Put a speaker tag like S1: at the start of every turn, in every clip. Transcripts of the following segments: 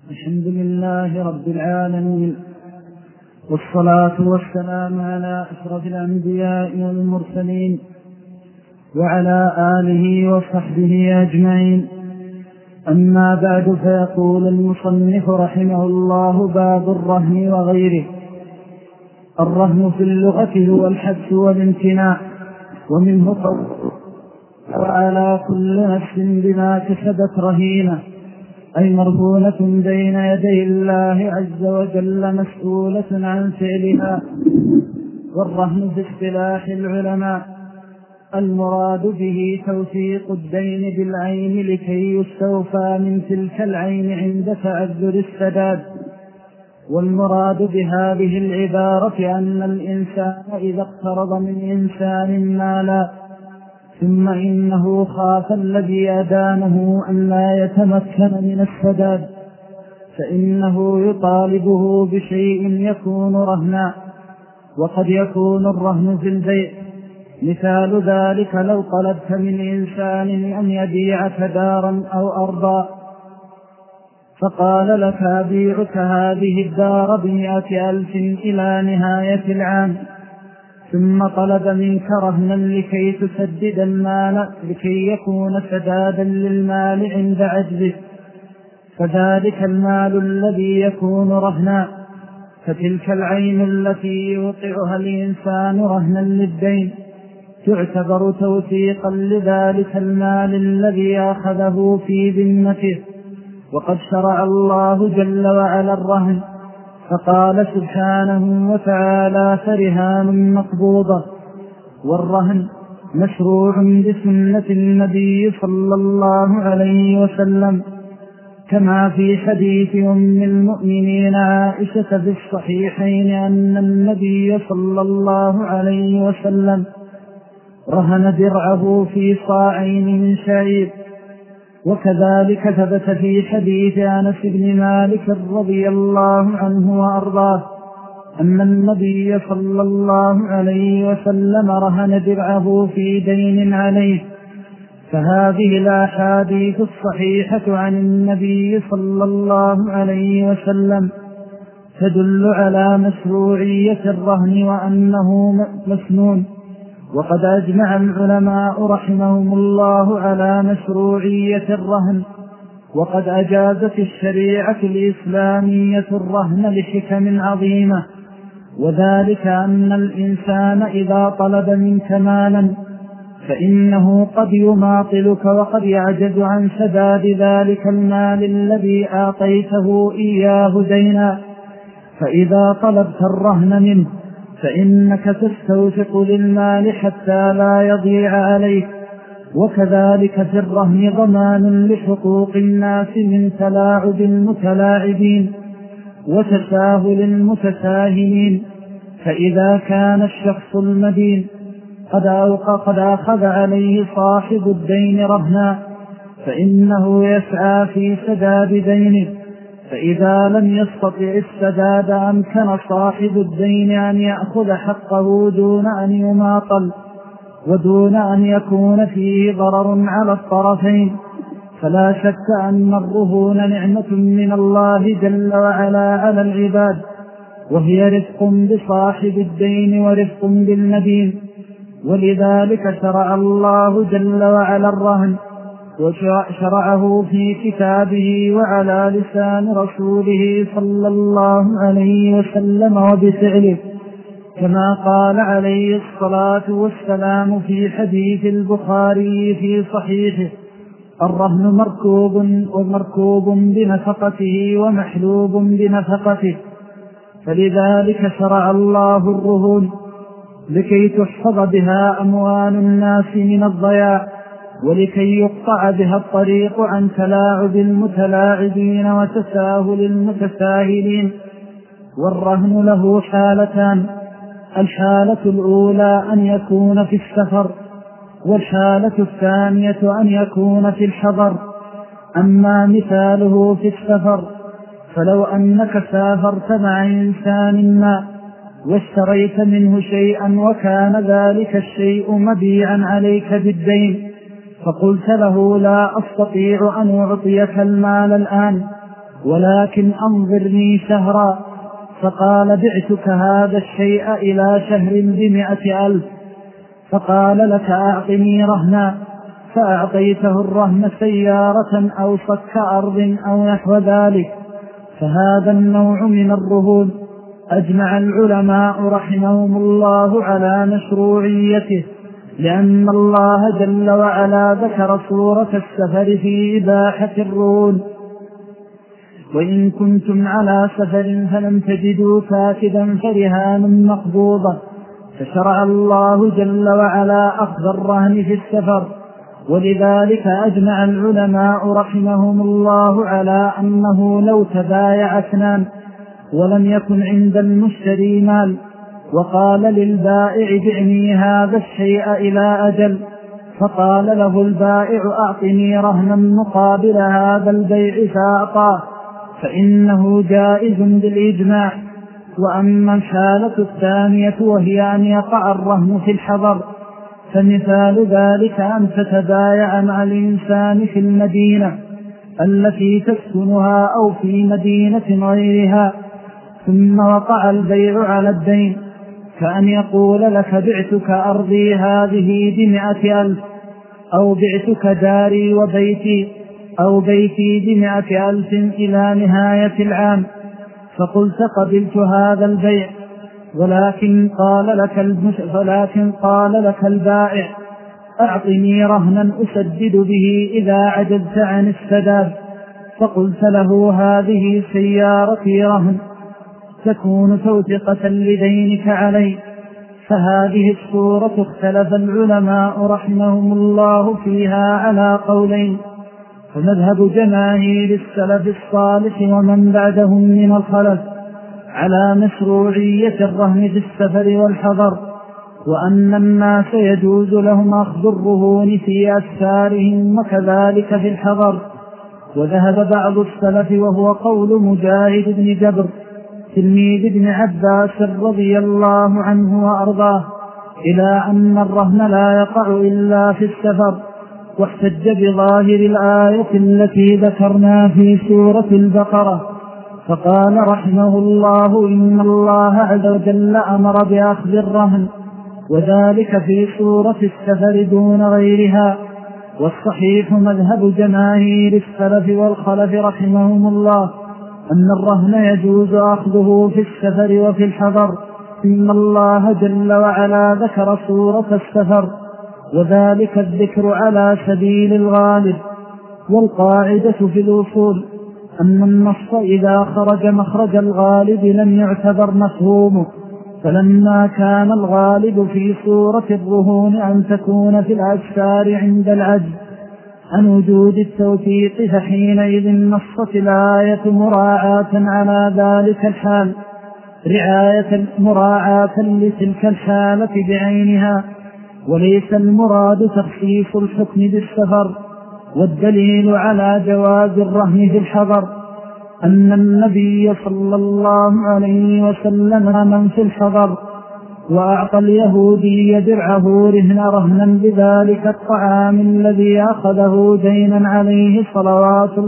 S1: الحمد لله رب العالمين، والصلاة والسلام على أشرف الأنبياء والمرسلين وعلى آله وصحبه أجمعين. أما بعد، فيقول المصنف رحمه الله: باب الرهن وغيره. الرهن في اللغة هو الحبس والامتناع، ومنه قول: وعلى كل نفس بما كسبت رهينة، أي مرهونة بين يدي الله عز وجل مسؤولة عن فعلها. والرهن في اصطلاح العلماء المراد به توثيق الدين بالعين لكي يستوفى من تلك العين عند تعذر السداد. والمراد بهذه العبارة أن الإنسان إذا اقترض من إنسان مالا ثم إنه خاف الذي أدانه أن لا يتمكن من السداد، فإنه يطالبه بشيء يكون رهنا. وقد يكون الرهن في البيع، مثال ذلك لو طلبت من إنسان أن يبيعك دارا أو أرضا، فقال لك: أبيعك هذه الدار ب100,000 إلى نهاية العام، ثم طلب منك رهنا لكي تسدد المال لكي يكون سدادا للمال عند عجزه، فذلك المال الذي يكون رهنا. فتلك العين التي يوقعها الإنسان رهنا للدين تعتبر توثيقا لذلك المال الذي أخذه في ذمته. وقد شرع الله جل وعلا الرهن، فقال سبحانه وتعالى: فرهان مقبوضة. والرهن مشروع بسنة النبي صلى الله عليه وسلم، كما في حديث أم المؤمنين عائشة في الصحيحين أن النبي صلى الله عليه وسلم رهن درعه في صاعين من شعير. وكذلك ثبت في حديث أنس بن مالك رضي الله عنه وأرضاه أن النبي صلى الله عليه وسلم رهن درعه في دين عليه. فهذه الأحاديث الصحيحة عن النبي صلى الله عليه وسلم تدل على مشروعية الرهن وأنه مسنون. وقد أجمع العلماء رحمهم الله على مشروعية الرهن، وقد أجازت الشريعة الإسلامية الرهن لحكم عظيمة، وذلك أن الإنسان إذا طلب منك مالا فإنه قد يماطلك وقد يعجز عن سداد ذلك المال الذي أعطيته إياه دينا، فإذا طلبت الرهن منه فإنك تستوثق للمال حتى لا يضيع عليك. وكذلك في الرهن ضمان لحقوق الناس من تلاعب المتلاعبين وتساهل المتساهلين. فإذا كان الشخص المدين قد أخذ عليه صاحب الدين رهنا فإنه يسعى في سداد دينه، فإذا لم يستطع السداد أمكن صاحب الدين أن يأخذ حقه دون أن يماطل ودون أن يكون فيه ضرر على الطرفين. فلا شك أن الرهون نعمة من الله جل وعلا على العباد، وهي رفق بصاحب الدين ورفق بالمدين. ولذلك شرع الله جل وعلا الرهن، وشرعه في كتابه وعلى لسان رسوله صلى الله عليه وسلم وبفعله، كما قال عليه الصلاة والسلام في حديث البخاري في صحيحه: الرهن مركوب بنفقته ومحلوب بنفقته. فلذلك شرع الله الرهون لكي تحفظ بها أموال الناس من الضياع، ولكي يقطع بها الطريق عن تلاعب المتلاعبين وتساهل المتساهلين. والرهن له حالتان: الحالة الأولى أن يكون في السفر، والحالة الثانية أن يكون في الحضر. أما مثاله في السفر، فلو أنك سافرت مع إنسان ما واشتريت منه شيئا وكان ذلك الشيء مبيعا عليك بالدين، فقلت له: لا أستطيع أن أعطيك المال الآن، ولكن أنظرني شهرا. فقال بعتك هذا الشيء إلى شهر ب100,000. فقال لك أعطني رهنا، فأعطيته الرهن سيارة أو صك أرض أو نحو ذلك. فهذا النوع من الرهون أجمع العلماء رحمهم الله على مشروعيته، لأن الله جل وعلا ذكر صورة السفر في إباحة الرهون. وإن كنتم على سفر فلم تجدوا كاتبا فرهان مقبوضة، فشرع الله جل وعلا أخذ الرهن في السفر. ولذلك أجمع العلماء رحمهم الله على أنه لو تبايع اثنان ولم يكن عند المشتري مال وقال للبائع بعني هذا الشيء إلى أجل، فقال له البائع أعطني رهنا مقابل هذا البيع فأعطاه، فإنه جائز بالإجماع. وأما الحالة الثانية وهي أن يقع الرهن في الحضر، فمثال ذلك أن تتبايع مع الإنسان في المدينة التي تسكنها أو في مدينة غيرها، ثم وقع البيع على الدين، كأن يقول لك بعتك أرضي هذه ب100,000، أو بعتك داري وبيتي أو بيتي ب100,000 إلى نهاية العام، فقلت قبلت هذا البيع، ولكن قال لك البائع أعطني رهنا أسدد به إذا عجزت عن السداد، فقلت له هذه سيارتي رهن تكون توثقة لدينك علي. فهذه الصورة اختلف العلماء رحمهم الله فيها على قولين، فمذهب جماهير السلف الصالح ومن بعدهم من الخلف على مشروعية الرهن في السفر والحضر، وأن الناس يجوز لهم أخذ الرهون في أسفارهم وكذلك في الحضر. وذهب بعض السلف وهو قول مجاهد بن جبر تلميذ ابن عباس رضي الله عنه وأرضاه إلى أن الرهن لا يقع إلا في السفر، واحتج بظاهر الآية التي ذكرنا في سورة البقرة، فقال رحمه الله إن الله عز وجل أمر بأخذ الرهن، وذلك في سورة السفر دون غيرها. والصحيح مذهب جماهير السلف والخلف رحمهم الله أن الرهن يجوز أخذه في السفر وفي الحضر، إن الله جل وعلا ذكر سورة السفر، وذلك الذكر على سبيل الغالب. والقاعدة في الأصول أن النص إذا خرج مخرج الغالب لم يعتبر مفهومه، فلما كان الغالب في سورة الرهون أن تكون في الأسفار عند العجز عن وجود التوثيق، فحينئذ نصت الآية مراعاة على ذلك الحال، مراعاة لتلك الحالة بعينها، وليس المراد تخصيص الحكم بالسفر. والدليل على جواز الرهن في الحضر أن النبي صلى الله عليه وسلم من في الحضر وأعطى اليهودي درعه رهنا بذلك الطعام الذي أخذه دينا عليه صلوات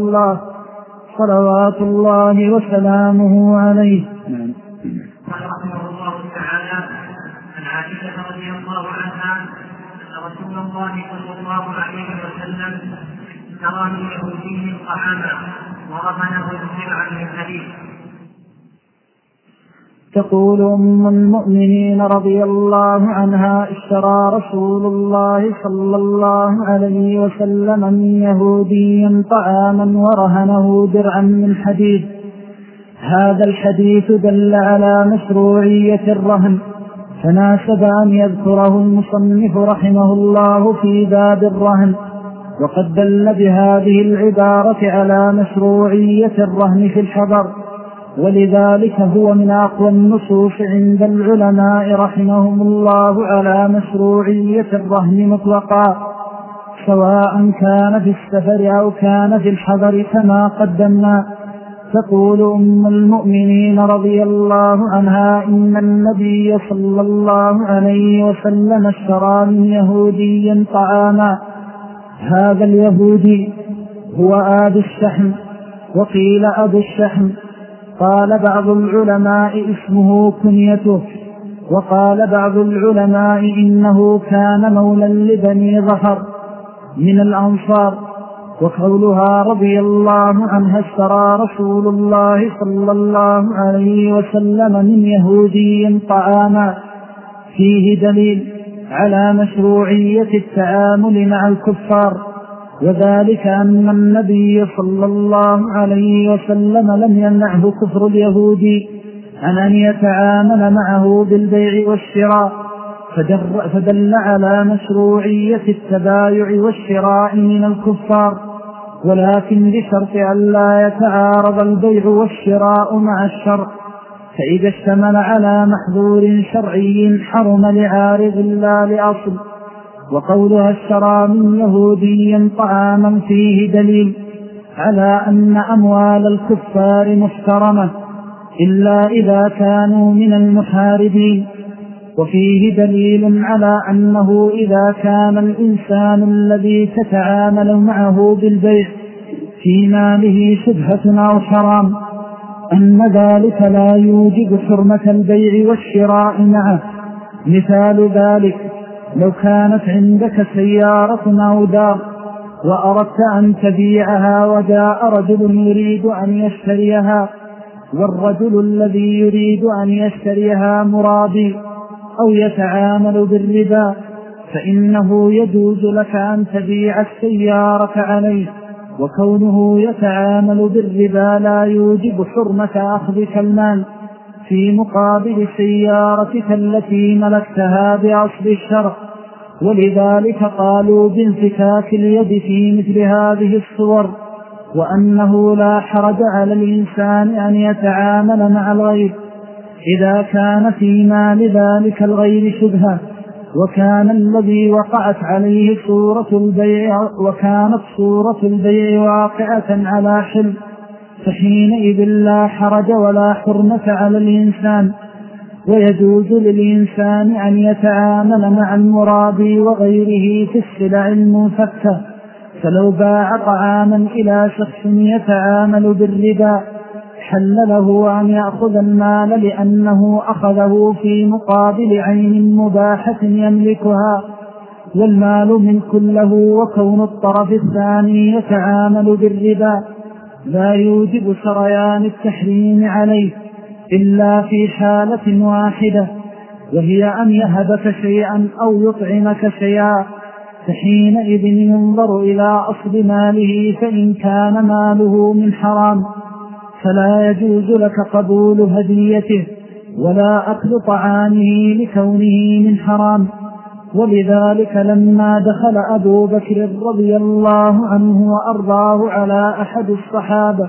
S1: الله وسلامه عليه.
S2: قال رحمه الله تعالى عن عائشة رضي الله عنها أن رسول الله صلى الله عليه وسلم اشترى من يهودي طعاما ورهنه درعا من حديد.
S1: تقول أم المؤمنين رضي الله عنها اشترى رسول الله صلى الله عليه وسلم من يهودي طعاما ورهنه درعا من حديد. هذا الحديث دل على مشروعية الرهن، فناسب أن يذكره المصنف رحمه الله في باب الرهن، وقد دل بهذه العبارة على مشروعية الرهن في الحضر، ولذلك هو من أقوى النصوص عند العلماء رحمهم الله على مشروعية الرهن مطلقا، سواء كان في السفر أو كان في الحضر كما قدمنا. تقول أم المؤمنين رضي الله عنها إن النبي صلى الله عليه وسلم اشترى من يهودي طعاما. هذا اليهودي هو آب الشحم، وقيل أبو الشحم. قال بعض العلماء اسمه كنيته، وقال بعض العلماء إنه كان مولا لبني ظفر من الأنصار. وقولها رضي الله عنها اشترى رسول الله صلى الله عليه وسلم من يهودي طعاما فيه دليل على مشروعية التعامل مع الكفار، وذلك أن النبي صلى الله عليه وسلم لم يمنعه كفر اليهودي عن أن يتعامل معه بالبيع والشراء، فدل على مشروعية التبايع والشراء من الكفار، ولكن بشرط أن لا يتعارض البيع والشراء مع الشرع، فإذا اشتمل على محظور شرعي حرم لعارض لا لأصل. وقولها اشترى من يهودي طعاما فيه دليل على أن أموال الكفار محترمة إلا إذا كانوا من المحاربين، وفيه دليل على أنه إذا كان الإنسان الذي تتعامل معه بالبيع في ماله شبهة أو حرام أن ذلك لا يوجب حرمة البيع والشراء معه. مثال ذلك لو كانت عندك سيارة أو دار وأردت أن تبيعها وجاء رجل يريد أن يشتريها، والرجل الذي يريد أن يشتريها مرابي أو يتعامل بالربا، فإنه يجوز لك أن تبيع السيارة عليه، وكونه يتعامل بالربا لا يوجب حرمة أخذك المال في مقابل سيارتك التي ملكتها بأصل الشرع. ولذلك قالوا بانفكاك اليد في مثل هذه الصور، وأنه لا حرج على الإنسان أن يتعامل مع الغير إذا كان في مال ذلك الغير شبهة، وكان الذي وقعت عليه وكانت صورة البيع واقعة على حل، فحينئذ لا حرج ولا حرمة على الإنسان، ويجوز للإنسان أن يتعامل مع المرابي وغيره في السلع المنفكة. فلو باع طعاما إلى شخص يتعامل بالربا حل له أن يأخذ المال لأنه أخذه في مقابل عين مباحة يملكها، والمال ملك له، وكون الطرف الثاني يتعامل بالربا لا يوجب سريان التحريم عليه إلا في حالة واحدة، وهي أن يهبك شيئا أو يطعمك شيئا، فحينئذ ينظر إلى أصل ماله، فإن كان ماله من حرام فلا يجوز لك قبول هديته ولا أكل طعامه لكونه من حرام. ولذلك لما دخل أبو بكر رضي الله عنه وأرضاه على أحد الصحابة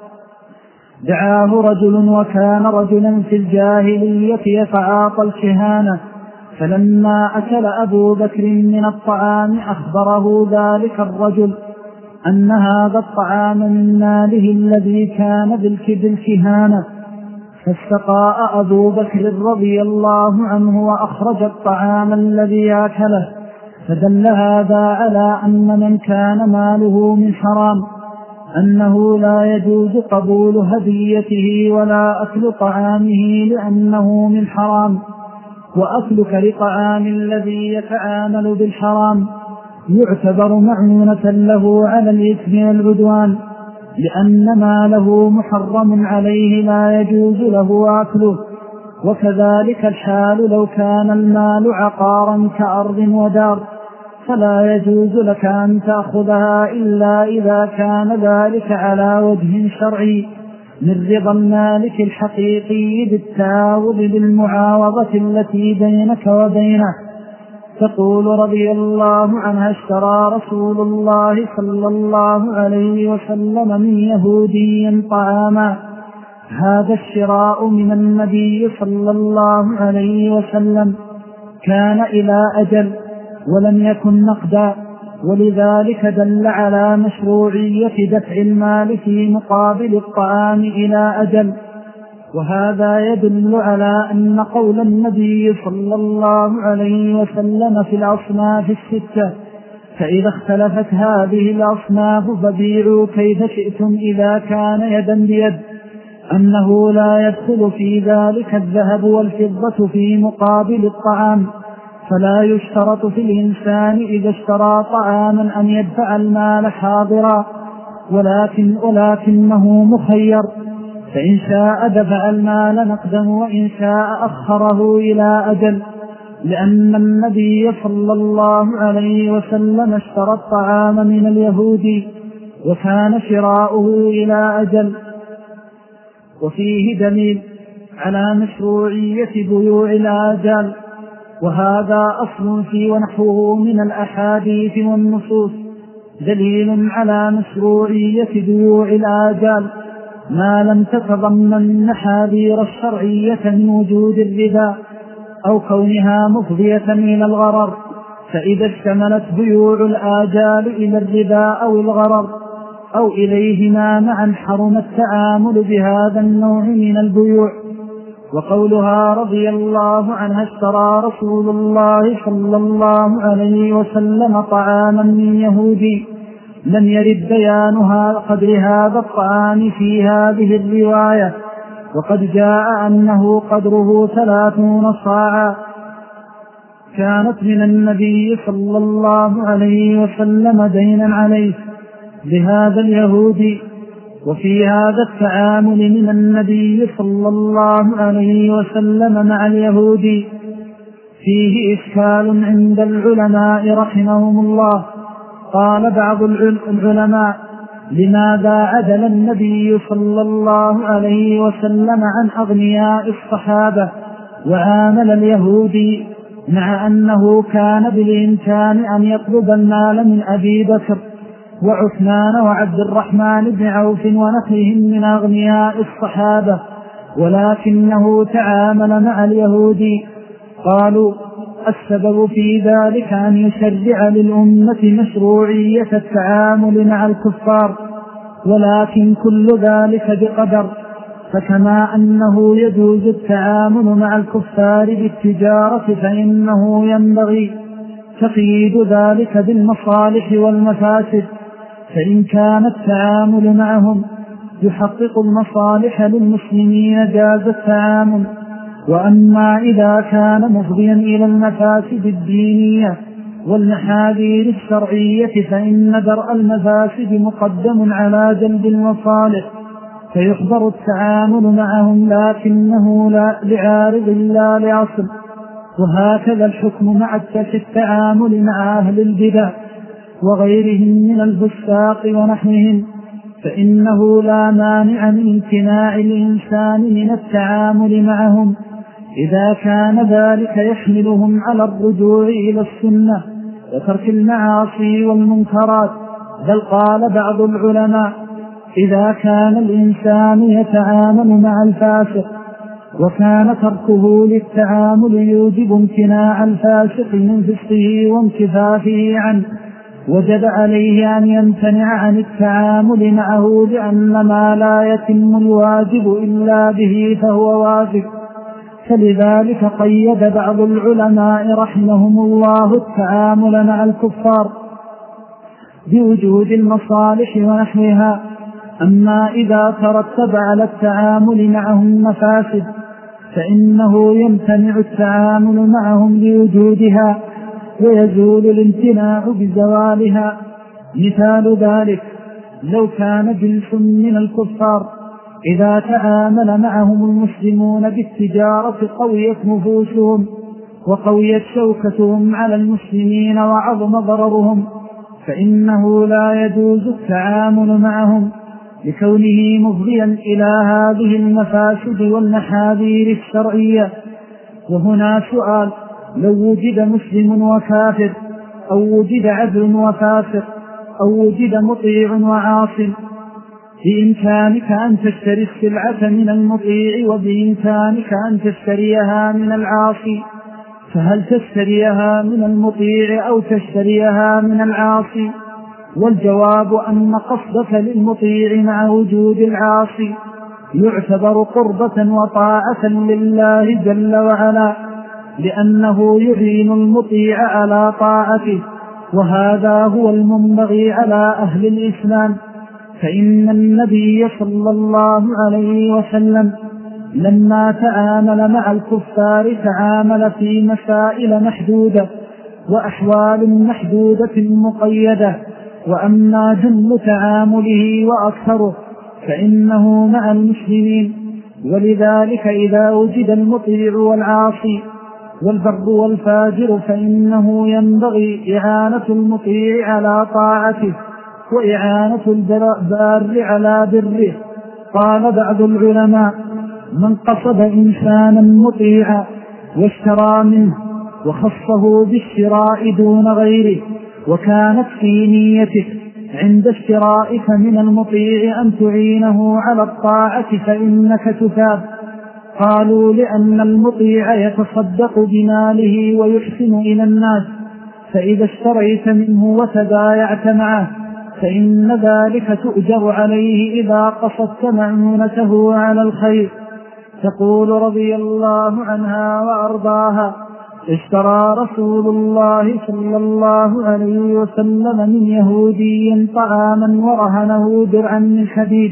S1: دعاه رجل، وكان رجلا في الجاهلية يتعاطى الكهانة، فلما أكل أبو بكر من الطعام أخبره ذلك الرجل أن هذا الطعام من ماله الذي كان بالكهانة، فاستقاء أبو بكر رضي الله عنه وأخرج الطعام الذي أكله، فدل هذا على أن من كان ماله من حرام أنه لا يجوز قبول هديته ولا أكل طعامه لأنه من حرام. وأكلك لطعام الذي يتعامل بالحرام يعتبر معونة له على الإثم والعدوان، لأن ماله محرم عليه لا يجوز له أكله. وكذلك الحال لو كان المال عقارا كأرض ودار فلا يجوز لك أن تأخذها إلا إذا كان ذلك على وجه شرعي من رضا المالك الحقيقي بالتعاوض بالمعاوضة التي بينك وبينه. تقول رضي الله عنها اشترى رسول الله صلى الله عليه وسلم من يهودي طعاما، هذا الشراء من النبي صلى الله عليه وسلم كان إلى أجل ولم يكن نقدا، ولذلك دل على مشروعية دفع المال في مقابل الطعام إلى أجل. وهذا يدل على أن قول النبي صلى الله عليه وسلم في الأصناف الستة فإذا اختلفت هذه الأصناف فبيعوا كيف شئتم إذا كان يدا بيد، أنه لا يدخل في ذلك الذهب والفضة في مقابل الطعام، فلا يشترط في الإنسان إذا اشترى طعاما أن يدفع المال حاضرا، ولكنه مخير، فإن شاء دفع المال نقدا وإن شاء أخره إلى أجل، لأن النبي صلى الله عليه وسلم اشترى الطعام من اليهود وكان شراؤه إلى أجل. وفيه دليل على مشروعية بيوع الآجال، وهذا أصل في ونحوه من الأحاديث والنصوص دليل على مشروعية بيوع الآجال ما لم تتضمن المحاذير الشرعية من وجود الربا أو كونها مفضية إلى الغرر، فإذا اشتملت بيوع الآجال إلى الربا أو الغرر أو إليهما معا حرم التعامل بهذا النوع من البيوع. وقولها رضي الله عنها اشترى رسول الله صلى الله عليه وسلم طعاما من يهودي، لم يرد بيانها قدر هذا الطعام في هذه الرواية، وقد جاء أنه قدره 30 صاعا كانت من النبي صلى الله عليه وسلم دينا عليه بهذا اليهودي. وفي هذا التعامل من النبي صلى الله عليه وسلم مع اليهودي فيه إشكال عند العلماء رحمهم الله. قال بعض العلماء: لماذا عدل النبي صلى الله عليه وسلم عن أغنياء الصحابة وعامل اليهودي، مع أنه كان بالإمكان أن يطلب المال من أبي بكر وعثمان وعبد الرحمن بن عوف ونحوهم من أغنياء الصحابة، ولكنه تعامل مع اليهودي؟ قالوا: السبب في ذلك أن يشرع للأمة مشروعية التعامل مع الكفار، ولكن كل ذلك بقدر. فكما أنه يجوز التعامل مع الكفار بالتجارة فإنه ينبغي تقييد ذلك بالمصالح والمفاسد، فإن كان التعامل معهم يحقق المصالح للمسلمين جاز التعامل، وأما إذا كان مفضيا إلى المفاسد الدينية والمحاذير الشرعية فإن درء المفاسد مقدم على جلب المصالح، فيحضر التعامل معهم لكنه لا لعارض لا لأصل. وهكذا الحكم مع التعامل مع أهل البدع وغيرهم من الفساق ونحوهم، فإنه لا مانع من امتناع الإنسان من التعامل معهم إذا كان ذلك يحملهم على الرجوع إلى السنة وترك المعاصي والمنكرات. بل قال بعض العلماء: إذا كان الإنسان يتعامل مع الفاسق وكان تركه للتعامل يوجب امتناع الفاسق من فسقه وانكفافه عنه، وجب عليه أن يمتنع عن التعامل معه، لأن ما لا يتم الواجب إلا به فهو واجب. فلذلك قيد بعض العلماء رحمهم الله التعامل مع الكفار بوجود المصالح ونحوها. أما إذا ترتب على التعامل معهم مفاسد فإنه يمتنع التعامل معهم بوجودها ويزول الامتناع بزوالها. مثال ذلك: لو كان جنس من الكفار إذا تعامل معهم المسلمون بالتجارة قويت نفوسهم وقويت شوكتهم على المسلمين وعظم ضررهم، فإنه لا يجوز التعامل معهم لكونه مفضيا إلى هذه المفاسد والمحاذير الشرعية. وهنا سؤال: لو وجد مسلم وكافر، أو وجد عدل وفاسق، أو وجد مطيع وعاصم، بإمكانك أن تشتري السلعة من المطيع وبإمكانك أن تشتريها من العاصي، فهل تشتريها من المطيع أو تشتريها من العاصي؟ والجواب أن قصدك للمطيع مع وجود العاصي يعتبر قربة وطاعة لله جل وعلا، لأنه يعين المطيع على طاعته، وهذا هو المنبغي على أهل الإسلام، فإن النبي صلى الله عليه وسلم لما تعامل مع الكفار تعامل في مسائل محدودة وأحوال محدودة مقيدة، وأما جل تعامله وأكثره فإنه مع المسلمين. ولذلك إذا وجد المطيع والعاصي والبر والفاجر فإنه ينبغي إعانة المطيع على طاعته وإعانة البار على بره. قال بعض العلماء: من قصد إنسانا مطيعا واشترى منه وخصه بالشراء دون غيره، وكانت في نيته عند اشترائك من المطيع أن تعينه على الطاعة فإنك تثاب. قالوا: لأن المطيع يتصدق بماله ويحسن إلى الناس، فإذا اشتريت منه وتبايعت معه فإن ذلك تؤجر عليه إذا قصدت معونته على الخير. تقول رضي الله عنها وأرضاها: اشترى رسول الله صلى الله عليه وسلم من يهودي طعاما ورهنه درعا من حديد.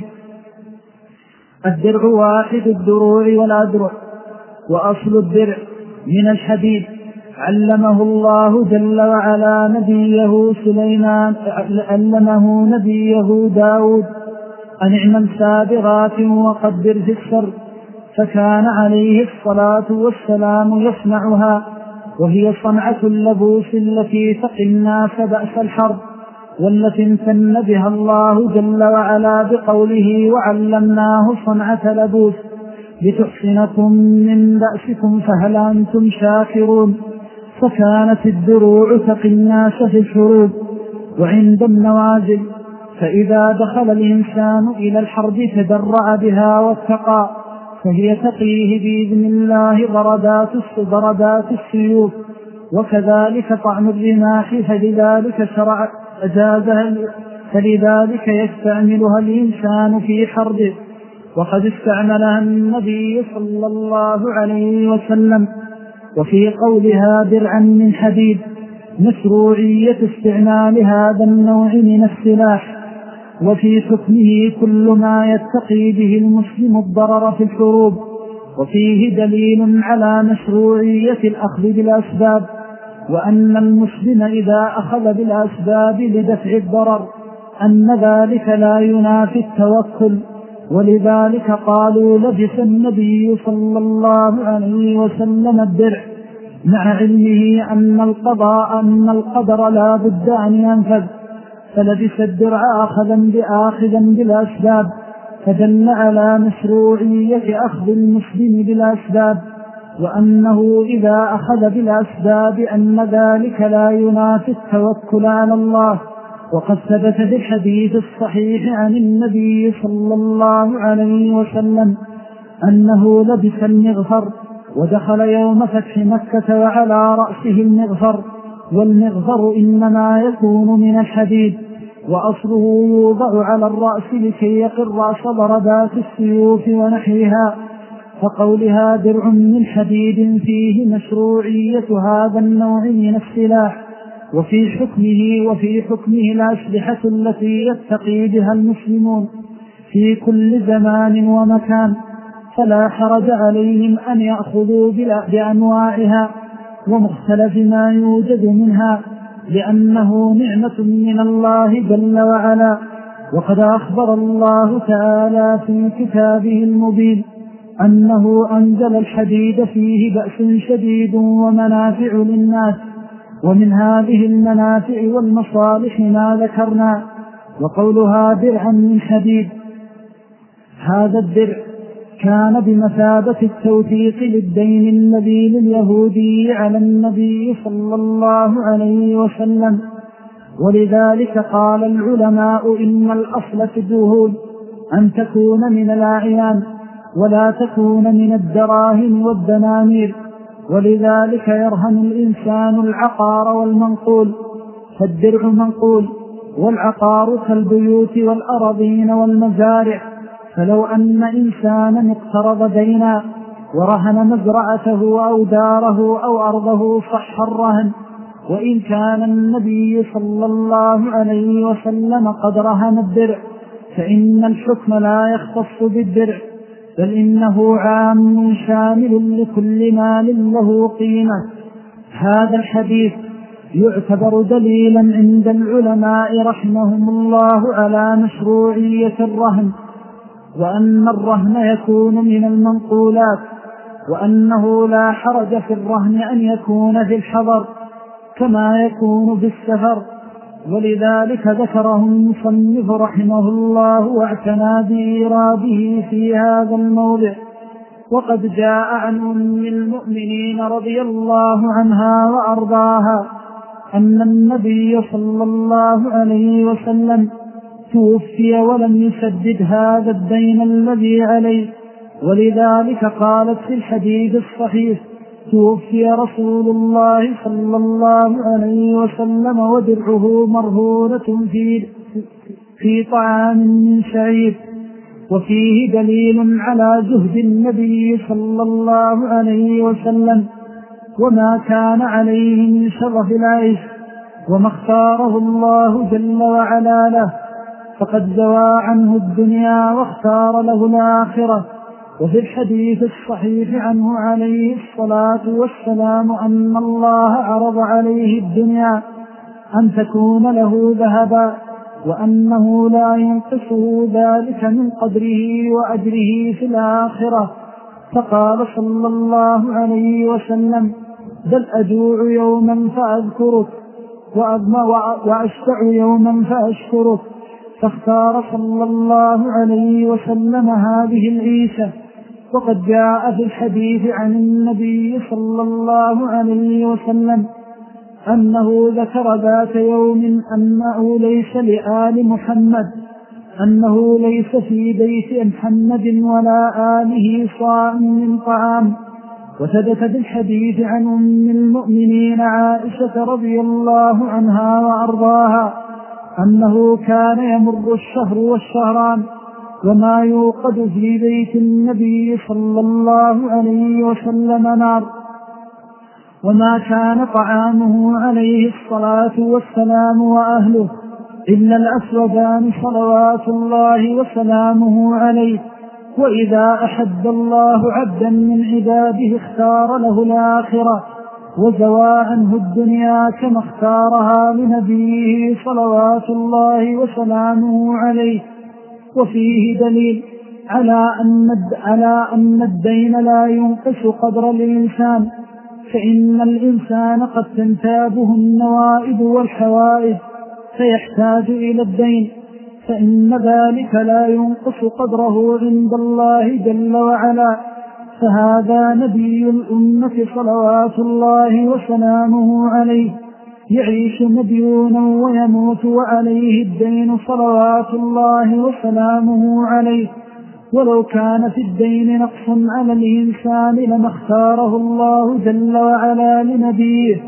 S1: الدرع واحد الدروع والأدرع، وأصل الدرع من الحديد. علمه الله جل وعلا نبيه سليمان، علمه نبيه داود أن اعمل سابغات وقدر في السر، فكان عليه الصلاة والسلام يصنعها، وهي صنعة اللبوس التي تقي الناس بأس الحرب، والتي امتن بها الله جل وعلا بقوله: وعلمناه صنعة لبوس لتحصنكم من بأسكم فهل أنتم شاكرون. فكانت الدروع تقي الناس في الحروب وعند النوازل، فإذا دخل الإنسان إلى الحرب تدرع بها واتقى، فهي تقيه بإذن الله ضربات السيوف. وكذلك طعن الرماح، فلذلك شرع أجازها، فلذلك يستعملها الإنسان في حربه. وقد استعملها النبي صلى الله عليه وسلم. وفي قولها درعا من حديد مشروعية استعمال هذا النوع من السلاح، وفي حكمه كل ما يتقي به المسلم الضرر في الحروب. وفيه دليل على مشروعية الأخذ بالأسباب، وأن المسلم إذا أخذ بالأسباب لدفع الضرر أن ذلك لا ينافي التوكل. ولذلك قالوا: لبس النبي صلى الله عليه وسلم الدرع مع علمه أن القدر لا بد أن ينفذ، فلبس الدرع آخذا بالأسباب، فدل على مشروعية أخذ المسلم بالأسباب، وأنه إذا أخذ بالأسباب أن ذلك لا ينافي التوكل على الله. وقد ثبت في الحديث الصحيح عن النبي صلى الله عليه وسلم أنه لبس المغفر ودخل يوم فتح مكة وعلى رأسه المغفر، والمغفر إنما يكون من الحديد، وأصله يوضع على الرأس لكي يقر ضربات السيوف ونحوها. فقولها درع من حديد فيه مشروعية هذا النوع من السلاح، وفي حكمه الأسلحة التي يتقي بها المسلمون في كل زمان ومكان، فلا حرج عليهم أن يأخذوا بأنواعها ومختلف ما يوجد منها، لأنه نعمة من الله جل وعلا. وقد أخبر الله تعالى في كتابه المبين أنه أنزل الحديد فيه بأس شديد ومنافع للناس، ومن هذه المنافع والمصالح ما ذكرنا. وقولها درعا من حديد، هذا الدرع كان بمثابة التوثيق للدين الذي لليهودي على النبي صلى الله عليه وسلم. ولذلك قال العلماء إن الأصل في الدهول أن تكون من الأعيان ولا تكون من الدراهم والدنانير، ولذلك يرهن الإنسان العقار والمنقول، فالدرع منقول، والعقار كالبيوت والأراضين والمزارع. فلو أن إنسانا اقترض دينا ورهن مزرعته أو داره أو أرضه صح الرهن، وإن كان النبي صلى الله عليه وسلم قد رهن الدرع فإن الحكم لا يختص بالدرع، بل إنه عام شامل لكل مال له قيمة. هذا الحديث يعتبر دليلا عند العلماء رحمهم الله على مشروعية الرهن، وأن الرهن يكون من المنقولات، وأنه لا حرج في الرهن أن يكون في الحضر كما يكون في السفر، ولذلك ذكره المصنف رحمه الله واعتنى بإيراده في هذا الموضع. وقد جاء عن أم المؤمنين رضي الله عنها وأرضاها أن النبي صلى الله عليه وسلم توفي ولم يسدد هذا الدين الذي عليه، ولذلك قالت في الحديث الصحيح: توفي رسول الله صلى الله عليه وسلم ودرعه مرهونة في طعام من شعير. وفيه دليل على زهد النبي صلى الله عليه وسلم وما كان عليه من شرف العيش وما اختاره الله جل وعلا له، فقد زوى عنه الدنيا واختار له الآخرة. وفي الحديث الصحيح عنه عليه الصلاة والسلام أن الله عرض عليه الدنيا أن تكون له ذهبا، وأنه لا ينقصه ذلك من قدره وأجره في الآخرة، فقال صلى الله عليه وسلم: بل أجوع يوما فأذكرك وأشتع يوما فأشكرك. فاختار صلى الله عليه وسلم هذه العيشة. وقد جاء في الحديث عن النبي صلى الله عليه وسلم أنه ذكر ذات يوم أنه ليس لآل محمد، أنه ليس في بيت محمد ولا آله صاع من طعام. وثبت بالحديث عن أم المؤمنين عائشة رضي الله عنها وأرضاها أنه كان يمر الشهر والشهران وما يوقد في بيت النبي صلى الله عليه وسلم نار، وما كان طعامه عليه الصلاة والسلام وأهله إلا الأسودان صلوات الله وسلامه عليه. وإذا أحب الله عبدا من عباده اختار له الآخرة وزوى عنه الدنيا كما اختارها لنبيه صلوات الله وسلامه عليه. وفيه دليل على أن الدين لا ينقص قدر الإنسان، فإن الإنسان قد تنتابه النوائب والحوائج فيحتاج إلى الدين، فإن ذلك لا ينقص قدره عند الله جل وعلا. فهذا نبي الأمة صلوات الله وسلامه عليه يعيش مديونا ويموت وعليه الدين صلوات الله وسلامه عليه. ولو كان في الدين نقص على الإنسان لما اختاره الله جل وعلا لنبيه،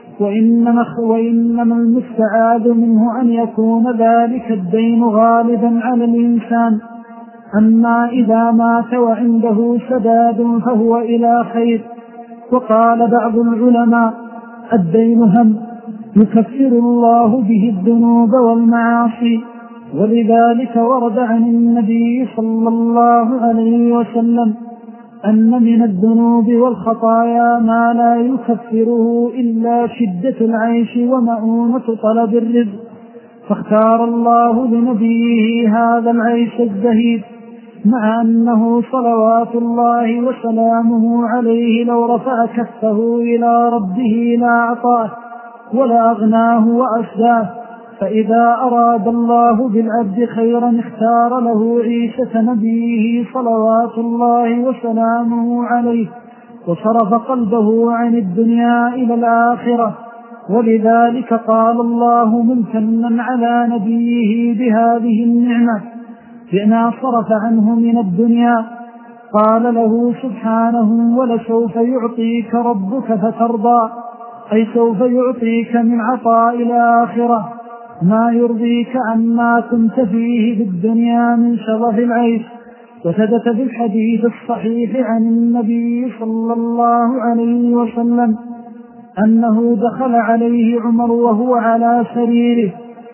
S1: وإنما المستعاذ منه أن يكون ذلك الدين غالبا على الإنسان. أما إذا مات وعنده سداد فهو إلى خير. وقال بعض العلماء: الدين هم يكفر الله به الذنوب والمعاصي. ولذلك ورد عن النبي صلى الله عليه وسلم أن من الذنوب والخطايا ما لا يكفره إلا شدة العيش ومؤونة طلب الرزق، فاختار الله لنبيه هذا العيش الزهيد، مع أنه صلوات الله وسلامه عليه لو رفع كفه إلى ربه لا أعطاه ولا أغناه وأسداه. فإذا أراد الله بالعبد خيرا اختار له عيشة نبيه صلوات الله وسلامه عليه، وصرف قلبه عن الدنيا إلى الآخرة. ولذلك قال الله ممتنا على نبيه بهذه النعمة بما صرف عنه من الدنيا، قال له سبحانه: ولسوف يعطيك ربك فترضى، أي سوف يعطيك من عطاء الآخرة ما يرضيك عما كنت فيه في الدنيا من شرف العيش. وثبت بالحديث الصحيح عن النبي صلى الله عليه وسلم أنه دخل عليه عمر وهو على سريره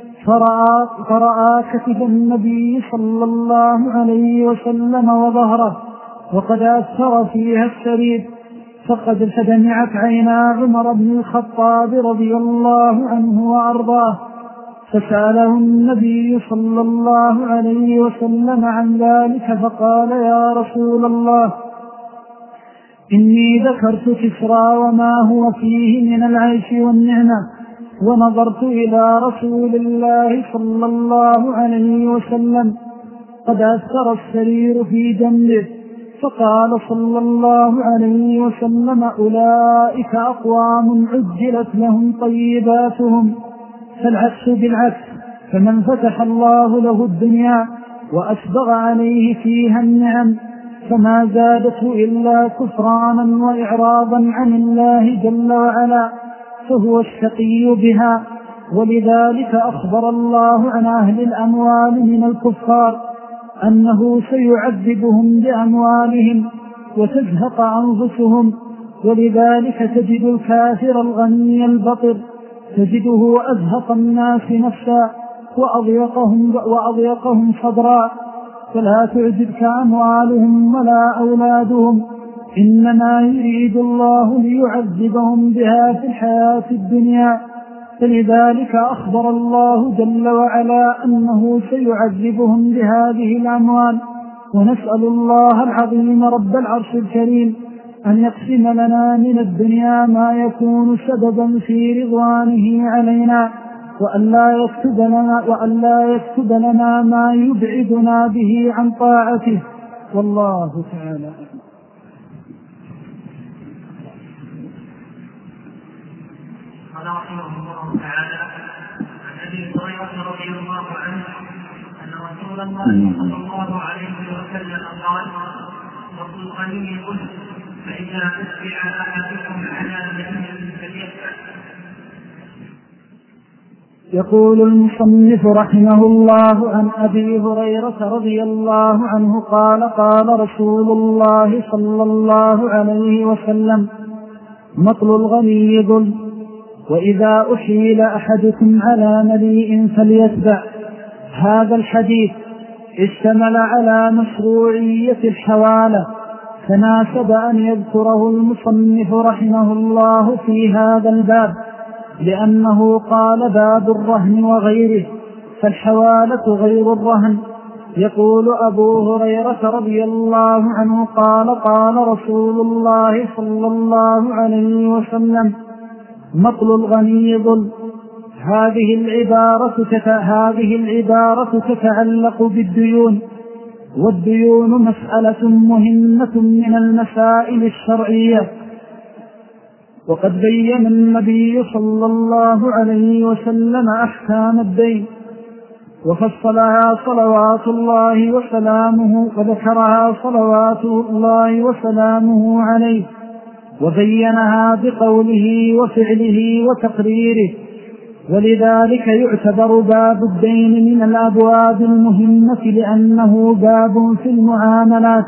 S1: فرأى كتف النبي صلى الله عليه وسلم وظهره وقد أثر فيها السرير، فقد فدمعت عينا عمر بن الخطاب رضي الله عنه وأرضاه، فسأله النبي صلى الله عليه وسلم عن ذلك فقال: يا رسول الله، إني ذكرت كسرى وما هو فيه من العيش والنعمة، ونظرت إلى رسول الله صلى الله عليه وسلم قد أثر السرير في جنبه، فقال صلى الله عليه وسلم: أولئك أقوام عجلت لهم طيباتهم. فالعكس بالعكس، فمن فتح الله له الدنيا وأسبغ عليه فيها النعم فما زادته إلا كفرانا وإعراضا عن الله جل وعلا، فهو الشقي بها. ولذلك أخبر الله عن أهل الأموال من الكفار أنه سيعذبهم بأموالهم وتزهق أنفسهم. ولذلك تجد الكافر الغني البطر تجده أزهق الناس نفسا وأضيقهم صدرا، فلا تعجبك أموالهم ولا أولادهم، إنما يريد الله ليعذبهم بها في الحياة الدنيا. فلذلك أخبر الله جل وعلا أنه سيعذبهم بهذه الأموال. ونسأل الله العظيم رب العرش الكريم أن يقسم لنا من الدنيا ما يكون سببا في رضوانه علينا، وأن لا يكتب لنا ما يبعدنا به عن طاعته. والله تعالى.
S2: قال رحمه الله تعالى: عن أبي هريرة رضي الله عنه أن رسول الله صلى الله عليه وسلم قال: وفي الغني قلت فإذا أتبع أحدكم على مدينة فليتبع.
S1: يقول المصنف رحمه الله عن أبي هريرة رضي الله عنه قال: قال رسول الله صلى الله عليه وسلم: مطل الغني ظلم، وإذا أحيل أحدكم على مليء فليتبع. هذا الحديث اشتمل على مشروعية الحوالة، فناسب أن يذكره المصنف رحمه الله في هذا الباب، لأنه قال باب الرهن وغيره، فالحوالة غير الرهن. يقول أبو هريرة رضي الله عنه قال: قال رسول الله صلى الله عليه وسلم: مطل الغني ظلم. هذه العبارة تتعلق بالديون، والديون مسألة مهمة من المسائل الشرعية، وقد بين النبي صلى الله عليه وسلم أحكام الدين وفصلها صلوات الله وسلامه، وذكرها صلوات الله وسلامه عليه، وبينها بقوله وفعله وتقريره. ولذلك يعتبر باب الدين من الأبواب المهمة، لأنه باب في المعاملات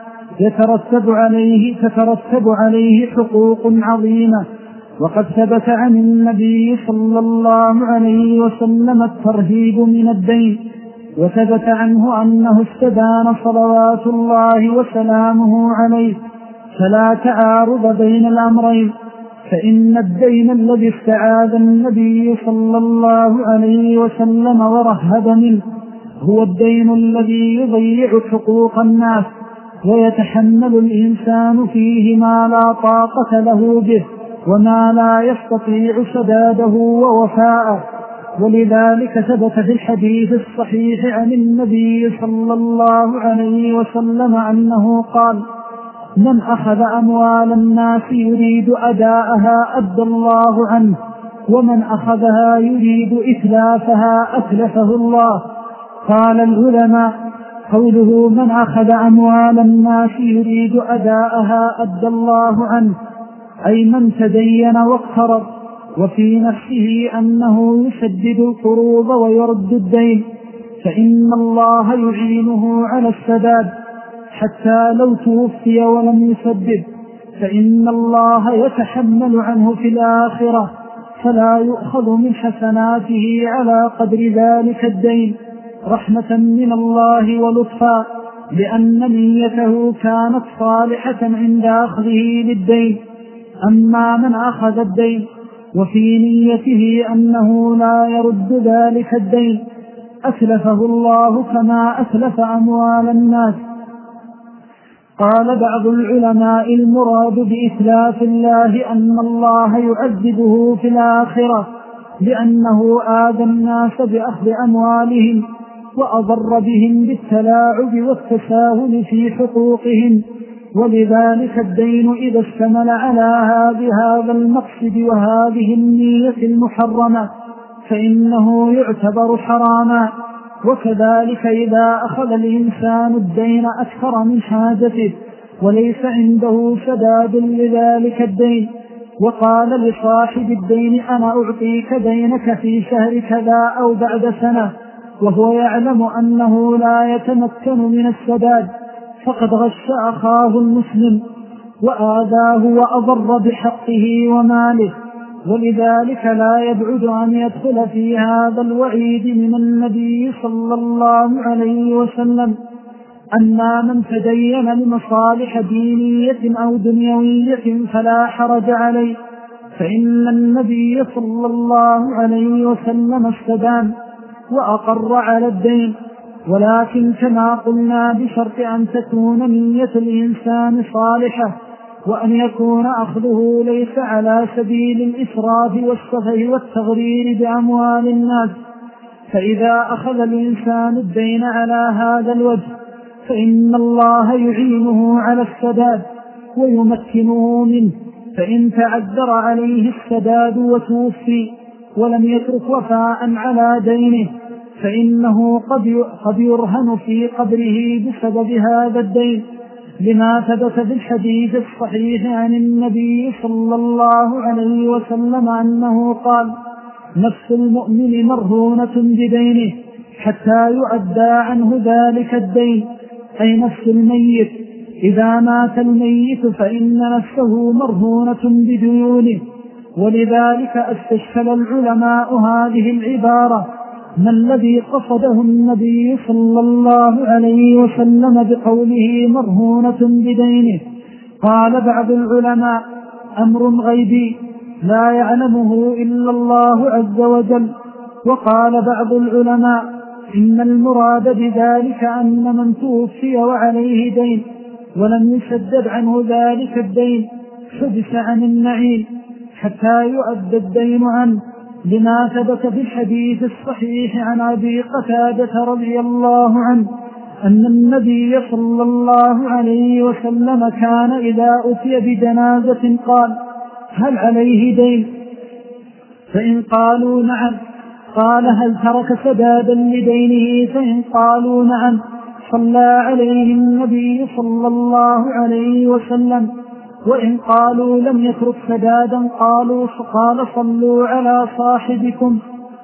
S1: تترتب عليه حقوق عظيمة. وقد ثبت عن النبي صلى الله عليه وسلم الترهيب من الدين، وثبت عنه أنه استدان صلوات الله وسلامه عليه، فلا تعارض بين الأمرين. فإن الدين الذي استعاذ النبي صلى الله عليه وسلم ورهب منه هو الدين الذي يضيع حقوق الناس ويتحمل الإنسان فيه ما لا طاقة له به وما لا يستطيع سداده ووفاءه. ولذلك ثبت في الحديث الصحيح عن النبي صلى الله عليه وسلم أنه قال: من أخذ أموال الناس يريد أداءها أدى الله عنه، ومن أخذها يريد إتلافها أتلفه الله. قال العلماء: قوله من أخذ أموال الناس يريد أداءها أدى الله عنه، أي من تدين واقترض وفي نفسه أنه يسدد القروض ويرد الدين، فإن الله يعينه على السداد حتى لو توفي ولم يسدد، فإن الله يتحمل عنه في الآخرة فلا يؤخذ من حسناته على قدر ذلك الدين رحمة من الله ولطفا، لأن نيته كانت صالحة عند أخذه للدين. أما من أخذ الدين وفي نيته أنه لا يرد ذلك الدين أتلفه الله كما أتلف أموال الناس. قال بعض العلماء المراد بإتلاف الله أن الله يعذبه في الآخرة لأنه آذى الناس بأخذ أموالهم وأضر بهم بالتلاعب والتساهل في حقوقهم، ولذلك الدين إذا اشتمل على هذا المقصد وهذه النية المحرمة فإنه يعتبر حراما. وكذلك إذا أخذ الإنسان الدين أكثر من حاجته وليس عنده سداد لذلك الدين وقال لصاحب الدين أنا أعطيك دينك في شهر كذا أو بعد سنة وهو يعلم أنه لا يتمكن من السداد فقد غش أخاه المسلم وآذاه وأضر بحقه وماله. ولذلك لا يبعد أن يدخل في هذا الوعيد من النبي صلى الله عليه وسلم أن من تدين لمصالح دينية أو دنيوية فلا حرج عليه، فإن النبي صلى الله عليه وسلم استدان وأقر على الدين، ولكن كما قلنا بشرط أن تكون نية الإنسان صالحة وأن يكون أخذه ليس على سبيل الإسراف والسفه والتغرير بأموال الناس. فإذا أخذ الإنسان الدين على هذا الوجه فإن الله يعينه على السداد ويمكنه منه، فإن تعذر عليه السداد وتوفي ولم يترك وفاء على دينه فإنه قد يرهن في قبره بسبب هذا الدين، لما ثبت في الحديث الصحيح عن النبي صلى الله عليه وسلم أنه قال نفس المؤمن مرهونة بدينه حتى يؤدى عنه ذلك الدين، أي نفس الميت إذا مات الميت فإن نفسه مرهونة بديونه. ولذلك استشكل العلماء هذه العبارة ما الذي قصده النبي صلى الله عليه وسلم بقوله مرهونة بدينه؟ قال بعض العلماء أمر غيبي لا يعلمه إلا الله عز وجل. وقال بعض العلماء إن المراد بذلك أن من توفي وعليه دين ولم يسدد عنه ذلك الدين حبس عن النعيم حتى يؤدى الدين عنه، لما ثبت في الحديث الصحيح عن أبي قتادة رضي الله عنه أن النبي صلى الله عليه وسلم كان إذا أتي بجنازة قال هل عليه دين؟ فإن قالوا نعم قال هل ترك سدادا لدينه؟ فإن قالوا نعم صلى عليه النبي صلى الله عليه وسلم. وإن قالوا لم يترك سدادا قال صلوا على صاحبكم.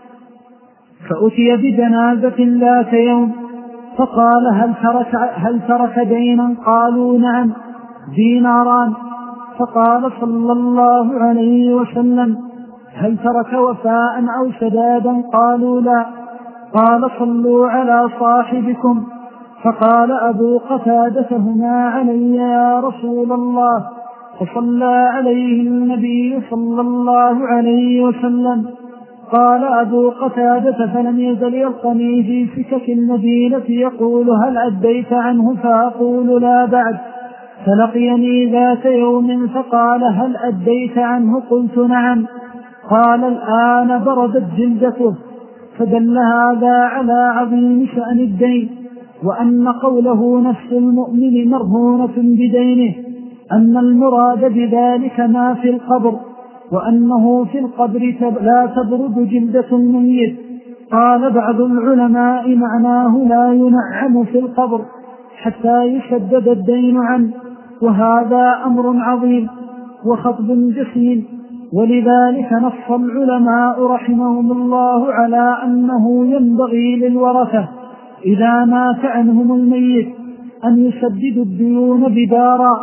S1: فأتي بجنازة ذات يوم فقال هل ترك دينا؟ قالوا نعم ديناران. فقال صلى الله عليه وسلم هل ترك وفاء أو سدادا؟ قالوا لا. قال صلوا على صاحبكم. فقال أبو قتادة هما علي يا رسول الله، فصلى عليه النبي صلى الله عليه وسلم. قال أبو قتادة فلم يزل يلقني في سكك المدينة يقول هل أديت عنه؟ فأقول لا بعد. فلقيني ذات يوم فقال هل أديت عنه؟ قلت نعم. قال الآن بردت جلدته. فدل هذا على عظيم شأن الدين، وأن قوله نفس المؤمن مرهونة بدينه أن المراد بذلك ما في القبر، وأنه في القبر لا تبرد جلدة الميت. قال بعض العلماء معناه لا ينعم في القبر حتى يشدد الدين عنه، وهذا أمر عظيم وخطب جسيم. ولذلك نص العلماء رحمهم الله على أنه ينبغي للورثة إذا مات عنهم الميت أن يسددوا الديون بدارا،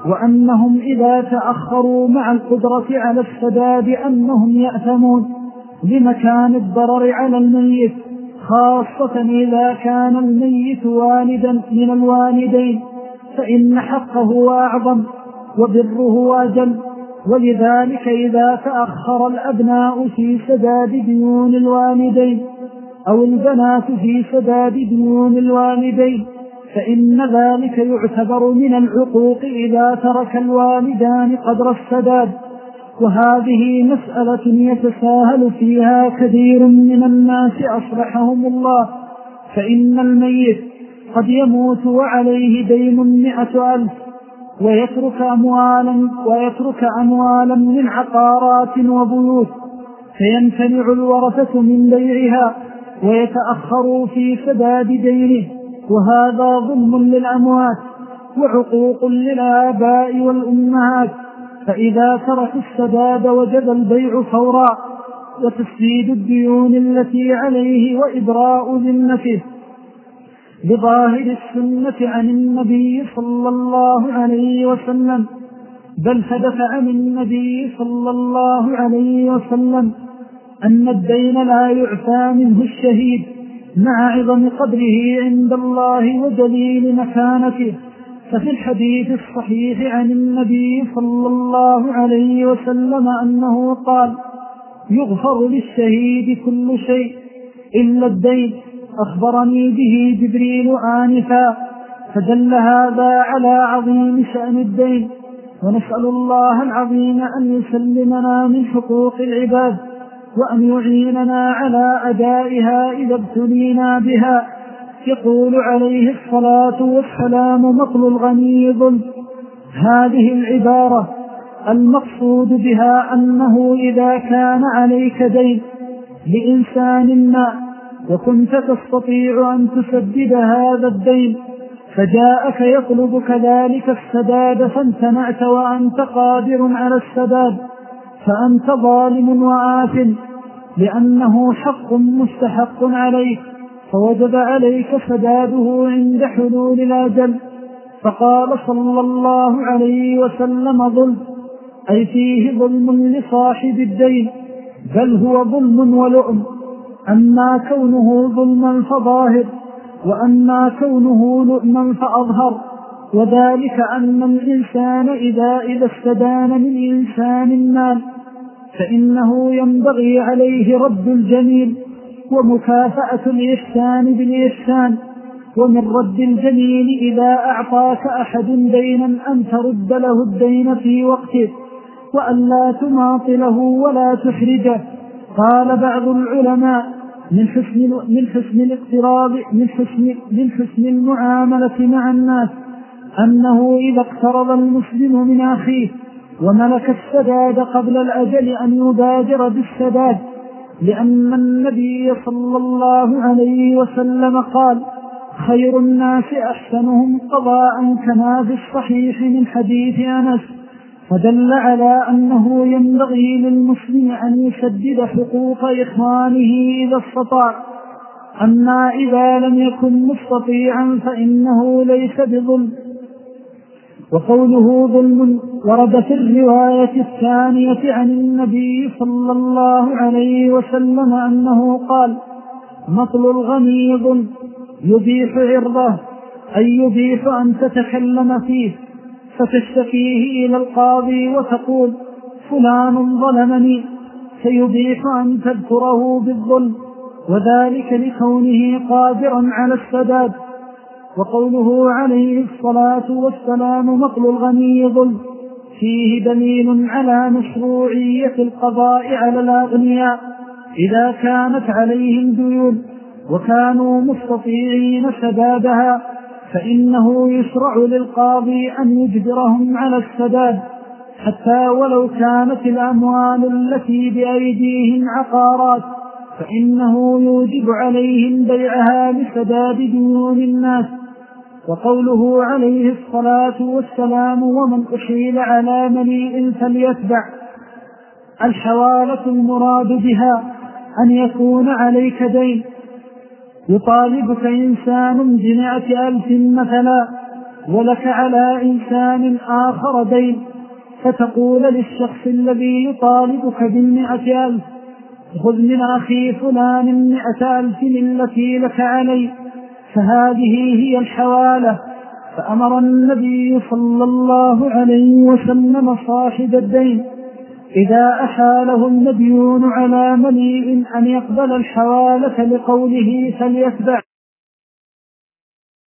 S1: وأنهم إذا تأخروا مع القدرة على السداد أنهم يأثمون لمكان الضرر على الميت، خاصة إذا كان الميت والدا من الوالدين، فإن حقه أعظم وبره أجل. ولذلك إذا تأخر الأبناء في سداد ديون الوالدين أو البنات في سداد ديون الوالدين فإن ذلك يعتبر من العقوق إذا ترك الوالدان قدر السداد. وهذه مسألة يتساهل فيها كثير من الناس أصلحهم الله، فإن الميت قد يموت وعليه دين 100,000 ويترك أموالا من عقارات وبيوت، فيمتنع الورثة من بيعها ويتأخروا في سداد دينه، وهذا ظلم للأموات وعقوق للآباء والأمهات. فإذا تركوا السداد وجب البيع فورا وتسديد الديون التي عليه وإبراء ذمته بظاهر السنة عن النبي صلى الله عليه وسلم. بل ثبت عن النبي صلى الله عليه وسلم أن الدين لا يعفى منه الشهيد مع عظم قدره عند الله وجليل مكانته. ففي الحديث الصحيح عن النبي صلى الله عليه وسلم أنه قال: يغفر للشهيد كل شيء إلا الدين. أخبرني به جبريل آنفا، فدل هذا على عظيم شأن الدين. ونسأل الله العظيم أن يسلمنا من حقوق العباد وأن يعيننا على أدائها إذا ابتلينا بها. يقول عليه الصلاة والسلام: مطل الغني ظلم. هذه العبارة المقصود بها أنه إذا كان عليك دين لإنسان ما وكنت تستطيع أن تسدد هذا الدين فجاءك يطلبك ذلك السداد فامتنعت وأنت قادر على السداد، فأنت ظالم وآثم، لأنه حق مستحق عليك، فوجب عليك سداده عند حلول الأجل. فقال صلى الله عليه وسلم: ظلم، أي فيه ظلم لصاحب الدين، بل هو ظلم ولؤم. أما كونه ظلما فظاهر، وأما كونه لؤما فأظهر. وذلك أن الإنسان إذا استدان من إنسان مال فإنه ينبغي عليه رد الجميل ومكافأة الإحسان بالإحسان. ومن رد الجميل إذا أعطاك أحد دينا أن ترد له الدين في وقته وأن لا تماطله ولا تحرجه. قال بعض العلماء: من حسن المعاملة مع الناس أنه إذا اقترض المسلم من أخيه وملك السداد قبل الأجل أن يبادر بالسداد، لأن النبي صلى الله عليه وسلم قال: خير الناس أحسنهم قضاء، كما في الصحيح من حديث أنس. فدل على أنه ينبغي للمسلم أن يسدد حقوق إخوانه إذا استطاع. أما إذا لم يكن مستطيعا فإنه ليس بظلم. وقوله ظلم ورد في الرواية الثانية عن النبي صلى الله عليه وسلم أنه قال: مطل الغني ظلم، يبيح عرضه، أي يبيح أن تتكلم فيه فتشتكيه إلى القاضي وتقول: فلان ظلمني، فيبيح أن تذكره بالظلم، وذلك لكونه قادرا على السداد. وقوله عليه الصلاة والسلام: مطل الغني ظلم، فيه دليل على مشروعية القضاء على الأغنياء إذا كانت عليهم ديون وكانوا مستطيعين سدادها، فإنه يشرع للقاضي أن يجبرهم على السداد، حتى ولو كانت الأموال التي بأيديهم عقارات، فإنه يوجب عليهم بيعها لسداد ديون الناس. وقوله عليه الصلاة والسلام: ومن أحيل على مليء فليتبع، الحوالة المراد بها أن يكون عليك دين يطالبك إنسان ب100,000 مثلا، ولك على إنسان آخر دين، فتقول للشخص الذي يطالبك ب100,000 خذ من أخي فلان 100,000 التي لك علي، فهذه هي الحوالة. فأمر النبي صلى الله عليه وسلم صاحب الدين إذا أحاله المديون على مليء أن يقبل الحوالة لقوله فليتبع.